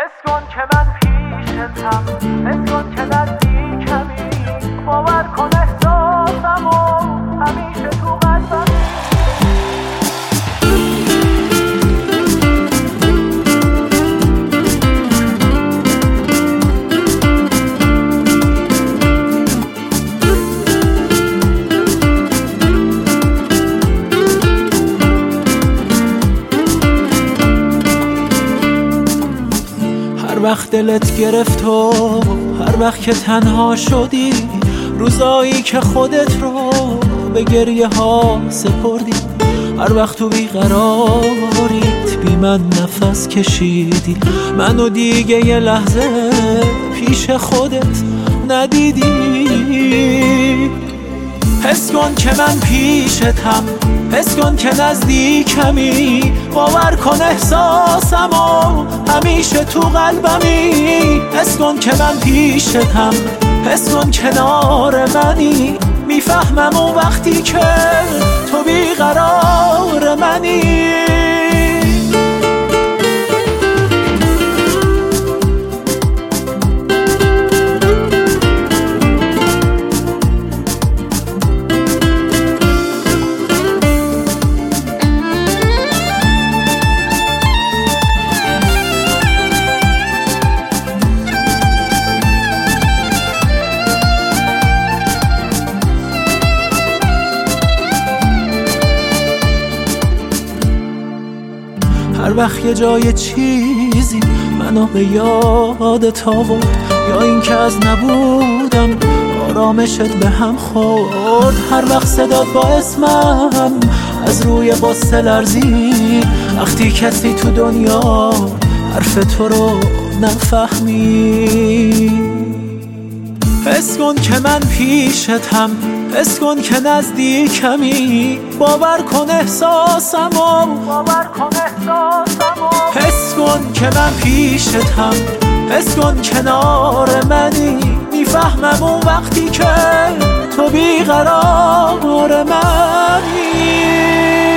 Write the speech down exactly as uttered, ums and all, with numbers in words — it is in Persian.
حس کن که من پیشتم، حس کن که نزدیکمی، باور کن احساسم و همیشه تو قلبمی. هر وقت دلت گرفت و هر وقت که تنها شدی، روزایی که خودت رو به گریه ها سپردی، هر وقت تو بیقراریت بی من نفس کشیدی، منو دیگه یه لحظه پیش خودت ندیدی. حس کن که من پیشتم، حس کن که نزدیکمی، باور کن احساسم و همیشه تو قلبمی. حس کن که من پیشتم، حس کن کنار منی، میفهمم اون وقتی که تو بیقرار منی. هر وقت یه جای چیزی منو به یادت آورد، یا این که از نبودم آرامشت به هم خورد، هر وقت صدات با اسمم از روی قصه لرزید، وقتی کسی تو دنیا حرف تو رو نفهمید. حس کن که من پیشتم، حس کن که نزدیکمی، باور کن احساسم و باور کن احساسم و حس کن که من پیشتم، حس کن کنار منی، میفهمم اون وقتی که تو بیقرار منی.